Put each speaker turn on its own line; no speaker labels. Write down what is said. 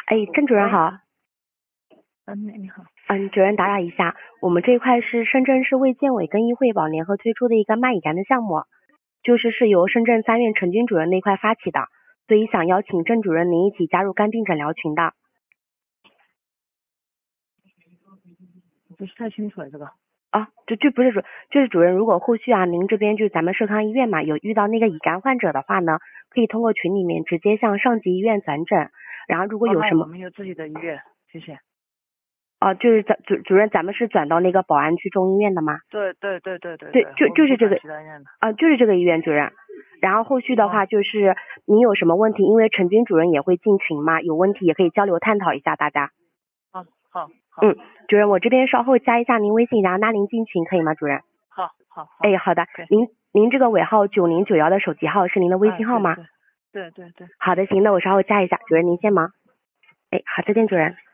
哎，郑主任
喂
好。
你好。
主任打扰一下，我们这一块是深圳市卫健委跟医惠保联合推出的一个卖乙肝的项目，是由深圳3院陈军主任那块发起的，所以想邀请郑主任您一起加入肝病诊疗群的。
不是太清楚了这个。
这不是主任，如果后续您这边咱们社康医院嘛，有遇到那个乙肝患者的话呢，可以通过群里面直接向上级医院转诊，然后如果有什么
那我们有自己的医院，谢谢。
主任，咱们是转到那个宝安区中医院的吗？
对，
就是这个
其他医院的。
就是这个医院主任。然后后续的话您有什么问题，因为陈军主任也会进群嘛，有问题也可以交流探讨一下大家。
好。
主任，我这边稍后加一下您微信，然后拉您进群可以吗，主任？
好。
哎，好的。
Okay.
您这个尾号9091的手机号是您的微信号吗？
对。
好的，行，那我稍后加一下，主任您先忙。哎，好，再见主任。